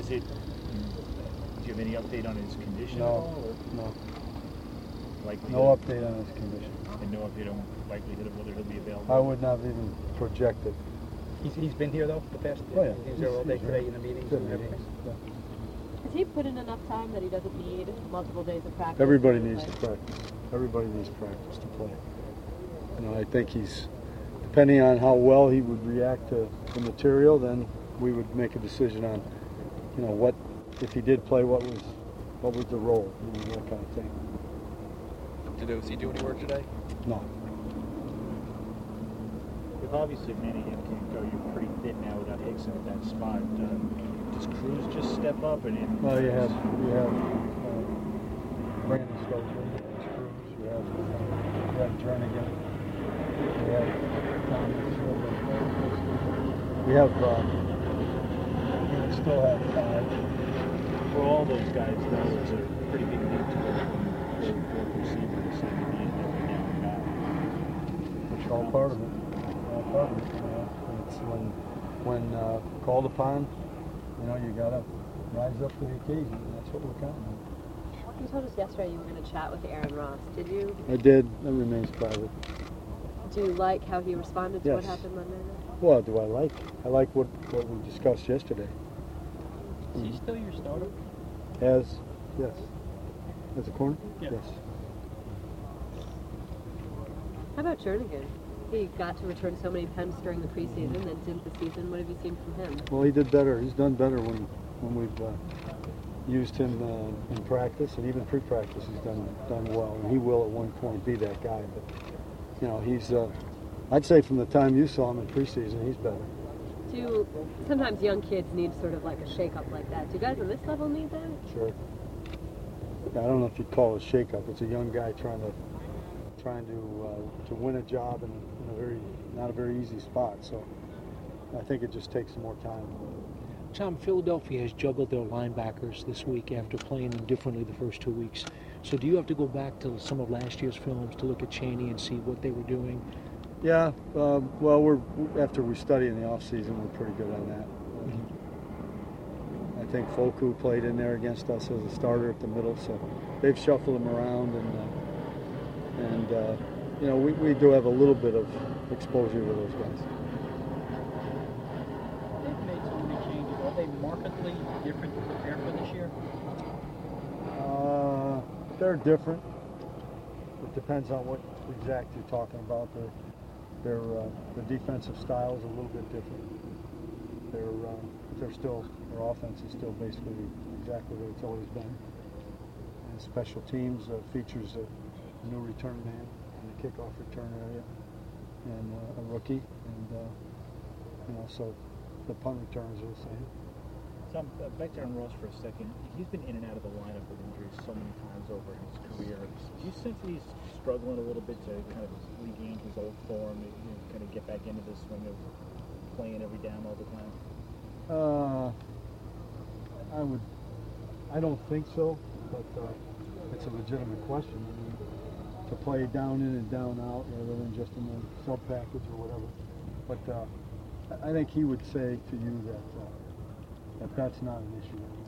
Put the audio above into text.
Is it? Do you have any update on his condition No, at all? Or no. likelihood? No update on his condition. And no update on likelihood of whether he'll be available? I would not even project it. He's been here though the past. Oh, yeah. He's there all day today in the meetings and everything. Yeah. Has he put in enough time that he doesn't need multiple days of practice? Everybody needs to practice. Everybody needs practice to play. You know, I think he's, depending on how well he would react to the material, then we would make a decision on, you know, what, if he did play, what was the role, you know, that kind of thing. Did OC do any work today? No. If obviously Manningham can't go, you're pretty thin now without Hickson at that spot. Does Cruz just step up and? Well, you have Brandon Stoker, Cruz, you have Jernigan, you have Thomas, you still have five. For all those guys, though, it's a pretty big leap to go from fourth receiver to say to be an every down guy. It's all part of it. All part of it. You know, it's when called upon, you know, you gotta rise up to the occasion. And that's what we're counting on. You told us yesterday you were going to chat with Aaron Ross. Did you? I did. That remains private. Do you like how he responded to what Yes. happened Monday night? Well, do I like? I like what we discussed yesterday. Is he still your starter? Yes. As a corner? Yeah. Yes. How about Jernigan? He got to return so many punts during the preseason, then didn't the season. What have you seen from him? Well, he did better. He's done better when we've used him in practice, and even pre-practice he's done well. And he will at one point be that guy. But you know, he's I'd say from the time you saw him in preseason, he's better. Do sometimes young kids need sort of like a shake-up like that? Do you guys on this level need that? Sure. I don't know if you'd call it a shake-up. It's a young guy trying to win a job in not a very easy spot. So I think it just takes some more time. Tom, Philadelphia has juggled their linebackers this week after playing them differently the first 2 weeks. So do you have to go back to some of last year's films to look at Chaney and see what they were doing? Yeah, well, after we study in the off season, we're pretty good on that. I think Foku played in there against us as a starter at the middle, so they've shuffled him around, and you know, we do have a little bit of exposure to those guys. They've made so many changes. Are they markedly different to prepare for this year? They're different. It depends on what exact you're talking about. The defensive style is a little bit different. Their offense is still basically exactly what it's always been. And special teams features a new return man in the kickoff return area and a rookie, and you know, so the punt returns are the same. Tom, back to Aaron Ross for a second. He's been in and out of the lineup with injuries so many times over his career. Do you sense that he's struggling a little bit to kind of regain his old form, kind of get back into the swing of playing every down all the time? I don't think so, but it's a legitimate question. I mean, to play down in and down out rather than just in the sub package or whatever. But I think he would say to you that that's not an issue.